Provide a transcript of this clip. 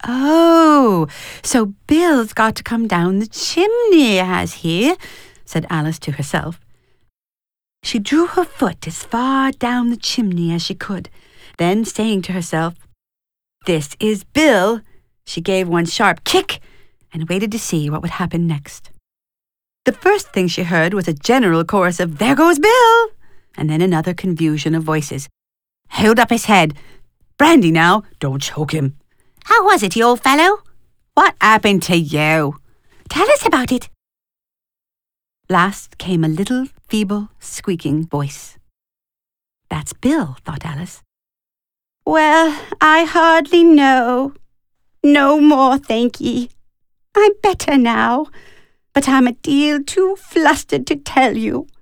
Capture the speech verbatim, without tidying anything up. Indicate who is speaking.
Speaker 1: Oh, so Bill's got to come down the chimney, has he? Said Alice to herself. She drew her foot as far down the chimney as she could. Then, saying to herself, "This is Bill," she gave one sharp kick and waited to see what would happen next. The first thing she heard was a general chorus of "There goes Bill!" and then another confusion of voices. "Hold up his head! Brandy now! Don't choke him! How was it, you old fellow? What happened to you? Tell us about it!" Last came a little, feeble, squeaking voice. "That's Bill," thought Alice. "Well, I hardly know. No more, thank ye. I'm better now, but I'm a deal too flustered to tell you."